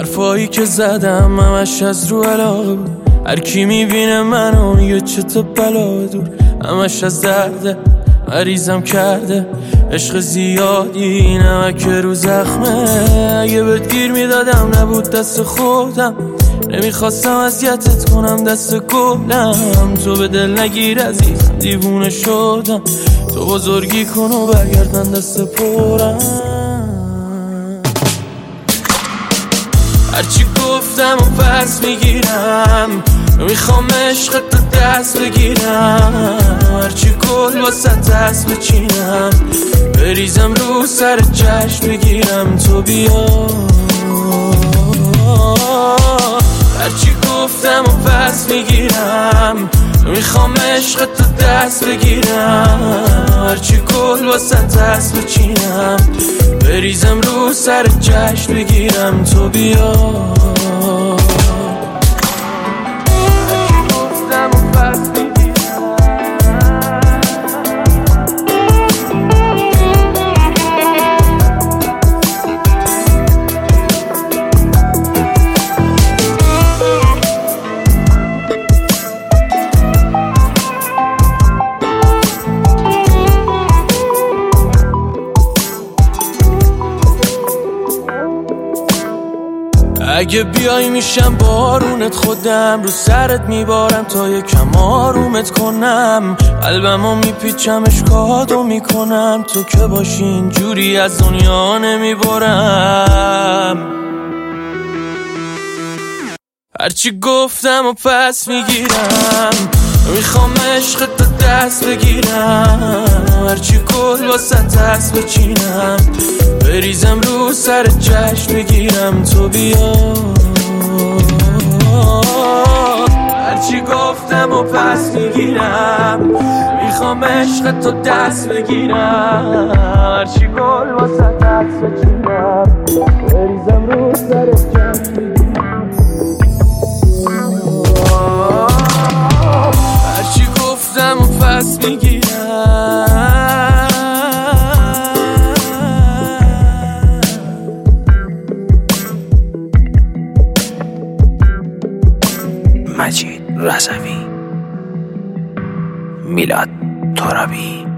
حرفایی که زدم همش از رو علاقه بود. هر کی میبینه منو میگه چه تو بلا دور. همش از درده مریضم کرده عشق زیادی نمک رو زخمه. اگه بهت گیر میدادم نبود دست خودم. نمیخواستم اذیتت کنم دست گلم. تو به دل نگیر عزیزم دیوونه شدم. تو بزرگی کن و برگردن دست پرم. هرچی گفتم و پس میگیرم. میخوام عشق تو دست بگیرم. هرچی گل واسه دست بچینم. بریزم رو سر چشم بگیرم تو بیا. هرچی گفتم و پس میگیرم. میخوام عشق تو دست بگیرم. هرچی گل واسه دست بچینم. بریزم رو سر چشم بگیرم تو بیا. اگه بیای میشم بارونت خودم. رو سرت میبارم تا یکم آرومت کنم. قلبمو میپیچم اشکاتو میکنم. تو که باشی اینجوری از دنیا نمیبرم. هرچی گفتم و پس میگیرم. میخوام عشق تو دست بگیرم. هرچی گل واسه دست بچینم. بریزم رو سر چشم بگیرم تو بیا. هرچی گفتم و پس میگیرم. میخوام عشق تو دست بگیرم. هرچی گل واسه دست بچینم. بریزم رو سر چشم بگیرم. هرچی گفتم و پس میگیرم. مجید رضوی، میلاد ترابی.